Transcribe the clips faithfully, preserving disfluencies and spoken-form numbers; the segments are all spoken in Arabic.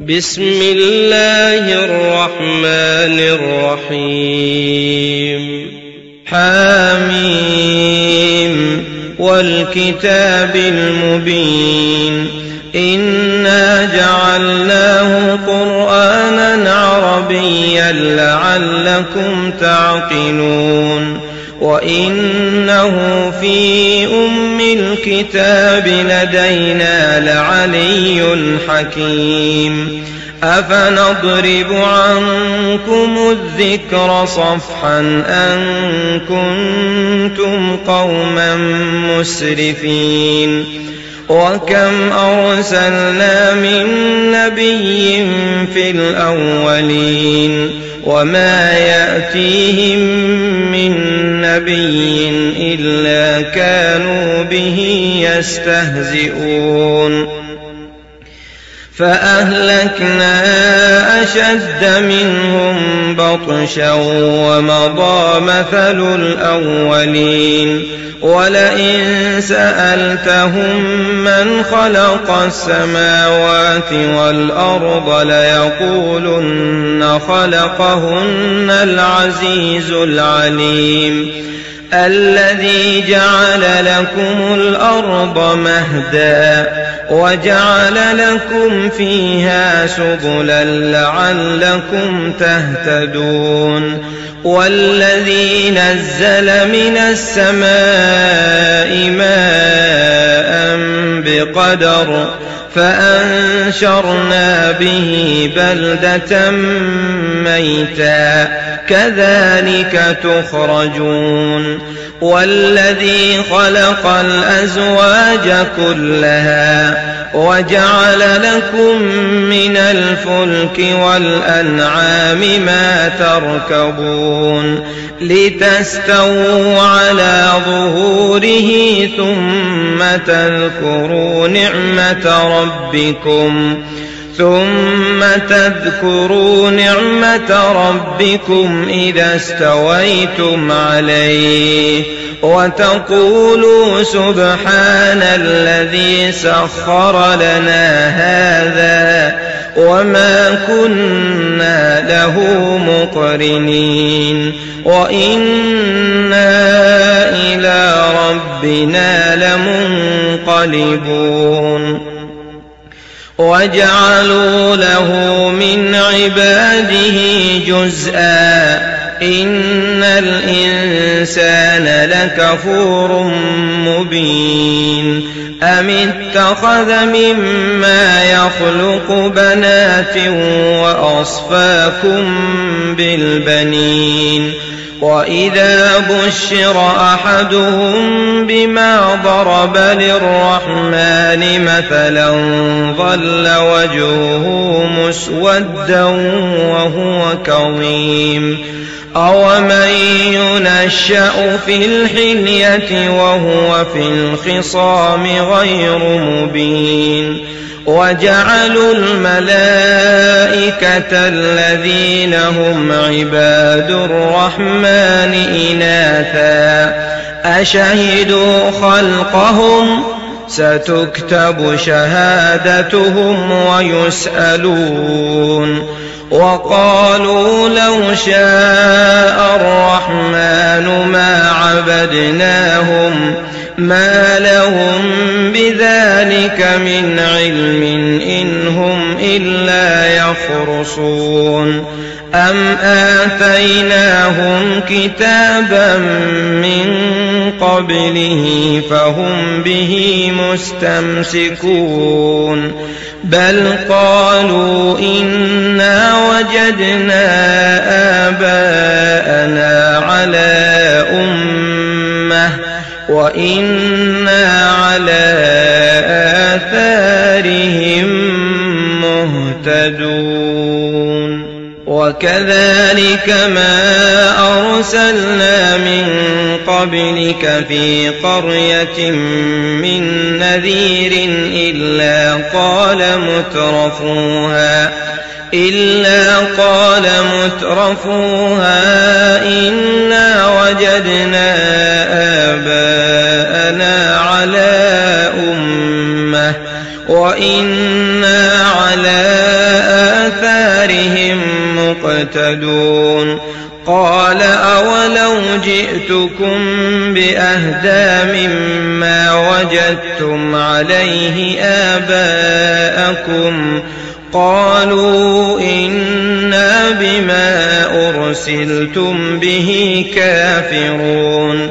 بسم الله الرحمن الرحيم حاميم والكتاب المبين إنا جعلناه قرآنا عربيا لعلكم تعقلون وإنه في أم الكتاب لدينا لعلي حكيم أفنضرب عنكم الذكر صفحا أن كنتم قوما مسرفين وكم أرسلنا من نبي في الأولين وما يأتيهم من نبي إلا كانوا به يستهزئون فأهلكنا أشد منهم بطشا ومضى مثل الأولين ولئن سألتهم من خلق السماوات والأرض ليقولن خلقهن العزيز العليم الذي جعل لكم الأرض مهدا وجعل لكم فيها سبلا لعلكم تهتدون والذي نزل من السماء ماء بقدر فأنشرنا به بلدة ميتا كذلك تخرجون والذي خلق الأزواج كلها وجعل لكم من الفلك والأنعام ما تركبون لتستووا على ظهوره ثم تذكروا نعمة ربكم ثم تذكروا نعمة ربكم إذا استويتم عليه وتقولوا سبحان الذي سخر لنا هذا وما كنا له مقرنين وإنا إلى ربنا لمنقلبون وجعلوا له من عباده جزءا إن الإنسان لكفور مبين أم اتخذ مما يخلق بنات وأصفاكم بالبنين وإذا بشر أحدهم بما ضرب للرحمن مثلا ظل وجهه مسودا وهو كظيم أومن ينشأ في الحلية وهو في الخصام غير مبين وجعلوا الملائكة الذين هم عباد الرحمن إناثا أشهدوا خلقهم ستكتب شهادتهم ويسألون وقالوا لو شاء الرحمن ما عبدناهم ما لهم بذلك من علم إن هم إلا يخرصون أم آتيناهم كتابا من قبله فهم به مستمسكون بل قالوا إنا وجدنا آباءنا على أمة وإنا على آثارهم مهتدون وكذلك ما أرسلنا من قبلك في قرية من نذير إلا قال مترفوها إلا قال مترفوها إنا وجدنا آباءنا على أمة وإنا على مقتدون قال أولو جئتكم بأهدى مما وجدتم عليه آباءكم قالوا إنا بما أرسلتم به كافرون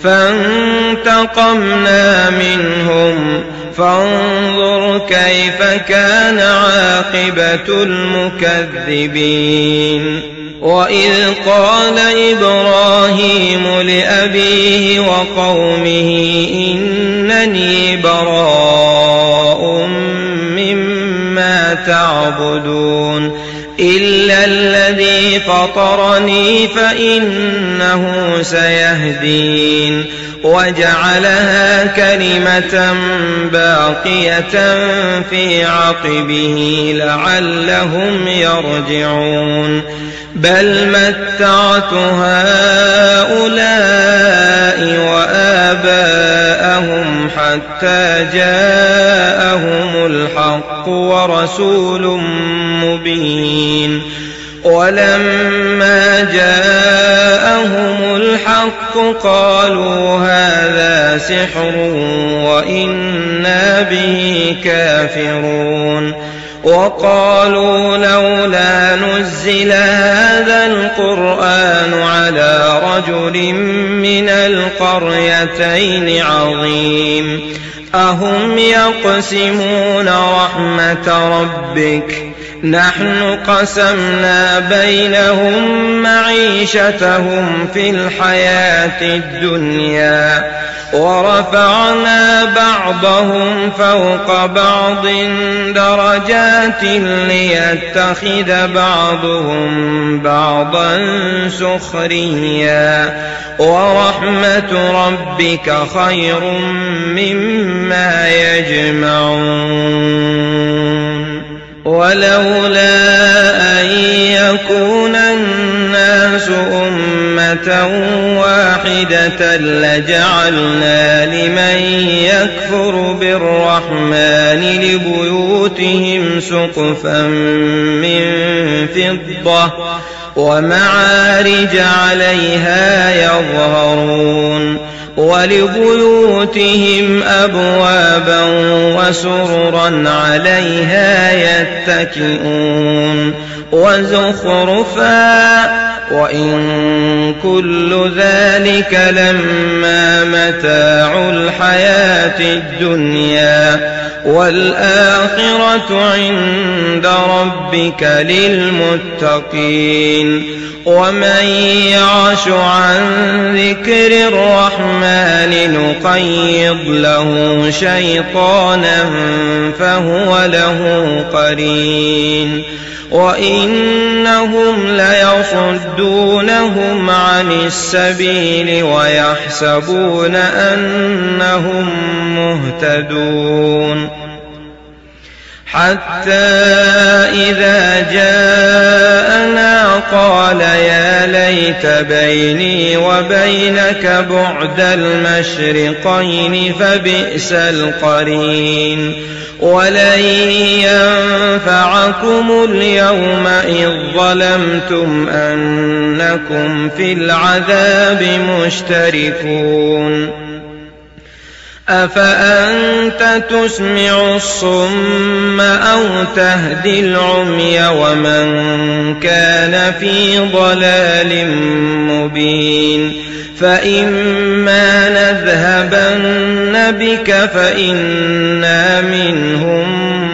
فانتقمنا منهم فانظر كيف كان عاقبة المكذبين وإذ قال إبراهيم لأبيه وقومه إنني براء مما تعبدون إلا الذي فطرني فإنه سيهدين وجعلها كلمة باقية في عقبه لعلهم يرجعون بل متعت هؤلاء وآباءهم حتى جاءهم الحق ورسول مبين ولما جاءهم الحق قالوا هذا سحر وإنا به كافرون وقالوا لولا نزل هذا القرآن على رجل من القريتين عظيم أهم يقسمون رحمة ربك نحن قسمنا بينهم معيشتهم في الحياة الدنيا ورفعنا بعضهم فوق بعض درجات ليتخذ بعضهم بعضا سخريا ورحمة ربك خير مما يجمعون ولولا أن يكون الناس أمة واحدة لجعلنا لمن يكفر بالرحمن لبيوتهم سقفا من فضة ومعارج عليها يظهرون ولبيوتهم أبوابا وسررا عليها يتكئون وزخرفا وإن كل ذلك لما متاع الحياة الدنيا والآخرة عند ربك للمتقين ومن يعش عن ذكر الرحمن نقيض له شيطانا فهو له قرين وإنهم ليصدونهم عن السبيل ويحسبون أنهم مهتدون حتى إذا جاءنا قال يا ليت بيني وبينك بعد المشرقين فبئس القرين ولن ينفعكم اليوم إذ ظلمتم أنكم في العذاب مشتركون أفأنت تسمع الصم أو تهدي العمي ومن كان في ضلال مبين فإما نذهبن بك فإنا منهم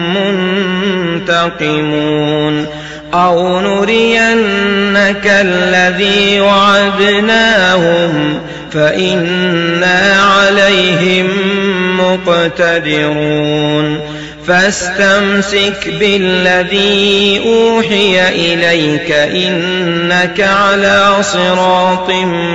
منتقمون أو نرينك الذي وعدناهم فإنا عليهم مقتدرون فاستمسك بالذي أوحي إليك إنك على صراط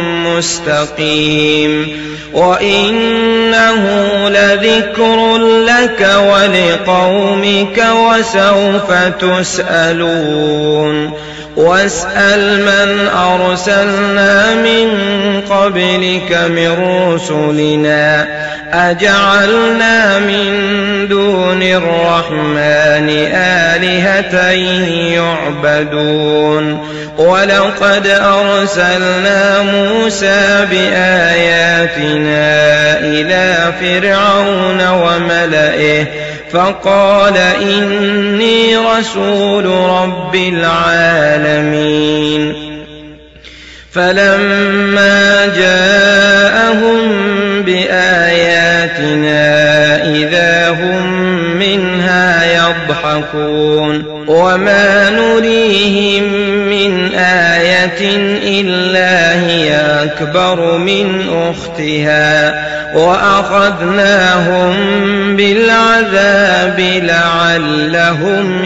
مستقيم وإنه لذكر لك ولقومك وسوف تسألون واسأل من أرسلنا من قبلك من رسلنا أجعلنا من دون الرحمن آلهة يعبدون ولقد أرسلنا موسى بآياتنا إلى فرعون وملئه فقال إني رسول رب العالمين فلما جاءهم بآياتنا إذا هم منها يضحكون وما نريهم من آية إلا هي أكبر من أختها وأخذناهم بالعذاب لعلهم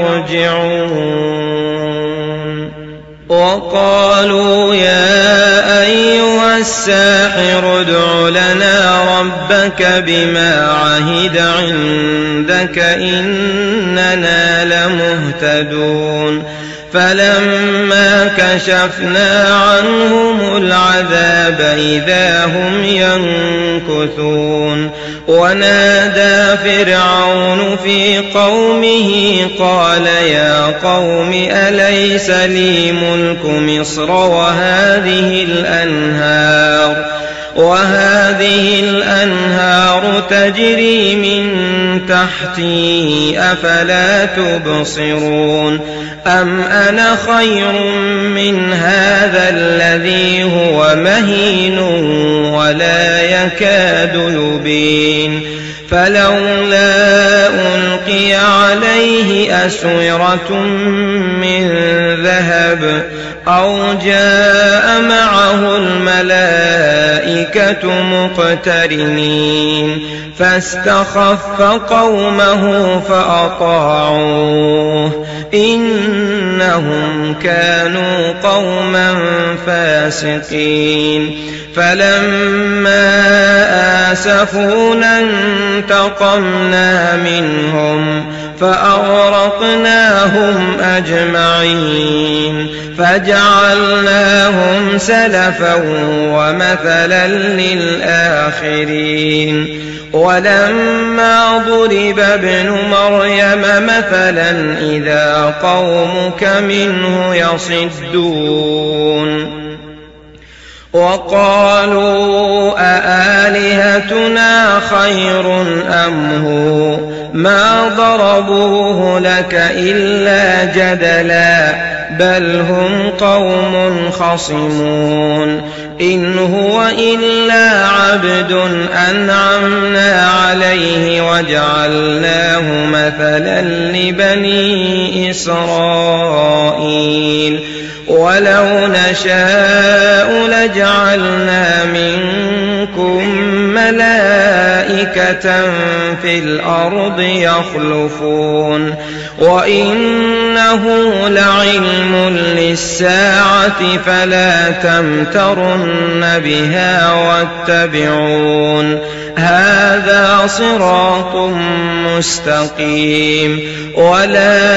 يرجعون وقالوا يا أيها الساحر ادع لنا ربك بما عهد عندك إننا لمهتدون فلما كشفنا عنهم العذاب إذا هم ينكثون ونادى فرعون في قومه قال يا قوم أليس لي ملك مصر وهذه الأنهار وهذه الأنهار تجري من تحتي أفلا تبصرون أم أنا خير من هذا الذي هو مهين ولا يكاد يبين فلولا ألقي عليه أسورة من ذهب أو جاء معه الملائكة مقترنين فاستخف قومه فأطاعوه إنهم كانوا قوما فاسقين فلما آسفونا انتقمنا منهم فأغرقناهم أجمعين فجعلناهم سلفا ومثلا للآخرين ولما ضرب ابن مريم مثلا إذا قومك منه يصدون وقالوا أآلهتنا خير أم هو ما ضربوه لك إلا جدلا بل هم قوم خصمون إن هو إلا عبد أنعمنا عليه وجعلناه مثلا لبني إسرائيل ولو نشاء لجعلنا منكم ملائكة في الأرض يخلفون وإنه لعلم للساعة فلا تمترن بها واتبعون هذا صراط مستقيم ولا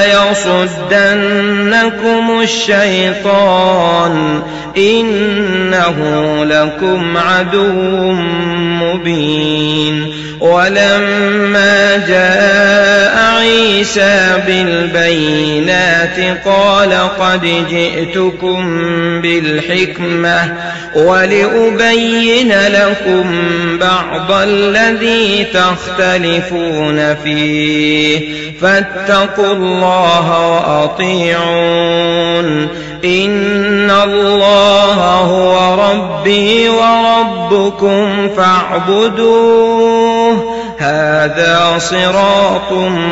يصدنكم الشيطان إنه لكم عدو مبين ولما جاء عيسى بالبينات قال قد جئتكم بالحكمة ولأبين لكم بعض الذي تختلفون فيه فاتقوا الله وأطيعون إن الله هو ربي وربكم فاعبدوه هذا صراط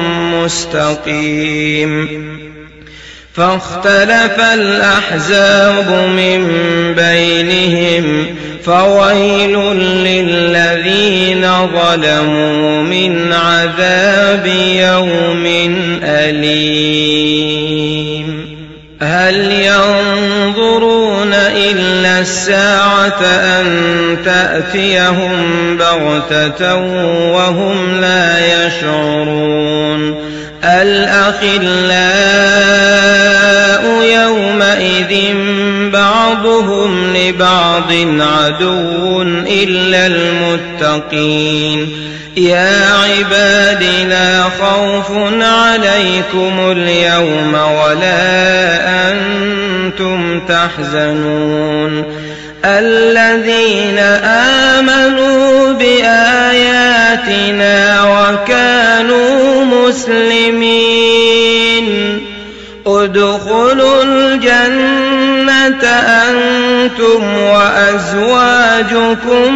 مستقيم فاختلف الأحزاب من بينهم فويل للذين ظلموا من عذاب يوم أليم هل ينظرون إلا الساعة أن تأتيهم بغتة وهم لا يشعرون الأخلاء يومئذ بعضهم لبعض عدو إلا المتقين للمتقين يا عباد لا خوف عليكم اليوم ولا أنتم تحزنون الذين آمنوا بآياتنا وكانوا مسلمين ادخلوا الجنة أنتم وأزواجكم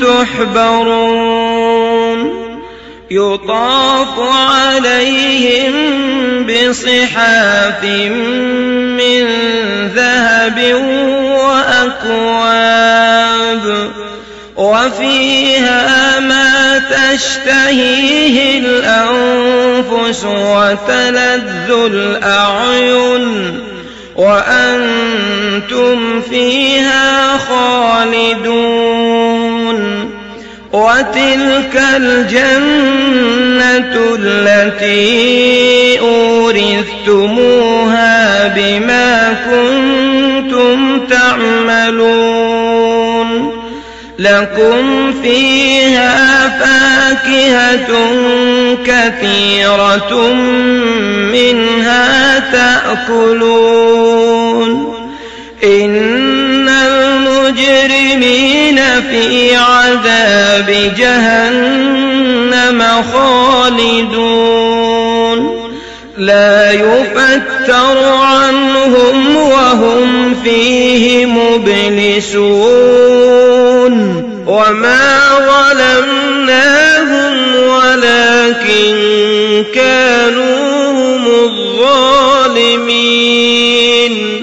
تحبرون يطاف عليهم بصحاف من ذهب وأكواب وفيها ما تشتهيه الأنفس وتلذ الأعين وأنتم فيها خالدون وتلك الجنة التي أورثتموها بما كنتم تعملون لكم فيها فاكهة كثيرة منها تأكلون إن المجرمين في عذاب جهنم خالدون لا يفتر عنهم وهم فيه مبلسون وما ظلمناهم ولكن كانوا هم الظالمين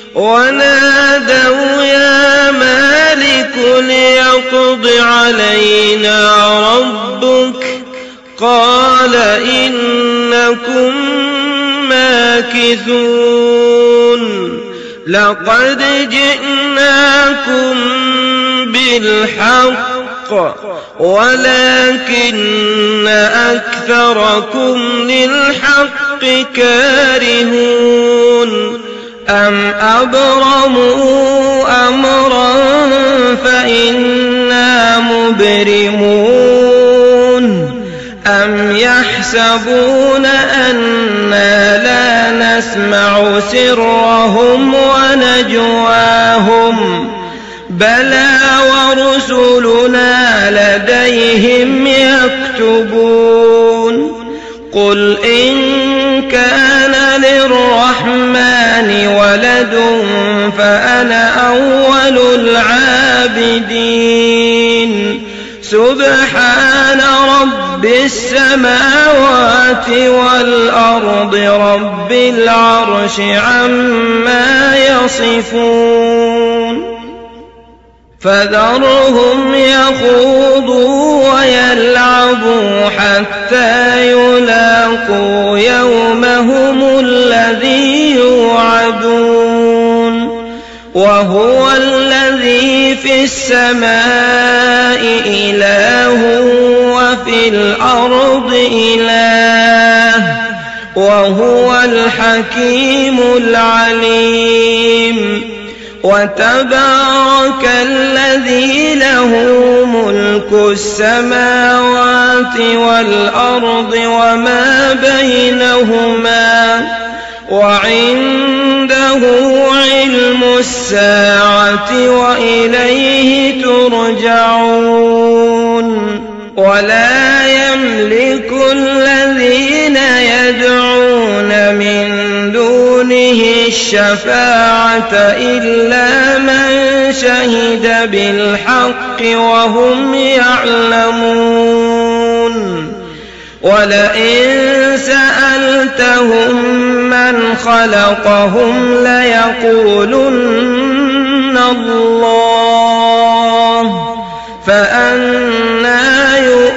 ونادوا يا مالك ليقض علينا ربك قال إنكم ماكثون لقد جئناكم بالحق ولكن أكثركم للحق كارهون أم أبرموا أمرا فإنا مبرمون أم يحسبون أنا لا نسمع سرهم ونجواهم بلى ورسلنا لديهم يكتبون قل إن كان للرحمن ولد فأنا أول العابدين سبحان رب السماوات والأرض رب العرش عما يصفون فذرهم يخوضوا ويلعبوا حتى يلاقوا يومهم الذي يوعدون وهو الذي في السماء إله وفي الأرض إله وهو الحكيم العليم وتبارك الذي له ملك السماوات والأرض وما بينهما وعنده علم الساعة وإليه ترجعون ولا يملك الذين يدعون من دونه الشفاعة إلا من شهد بالحق وهم يعلمون ولئن سألتهم من خلقهم ليقولن الله فأنى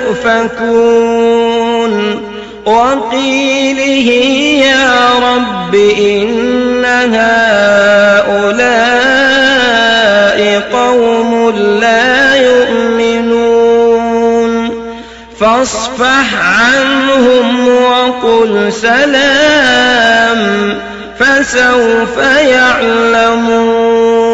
يؤفكون وقيله يا رب إن هؤلاء قوم لا يؤمنون فاصفح عنهم وقل سلام فسوف يعلمون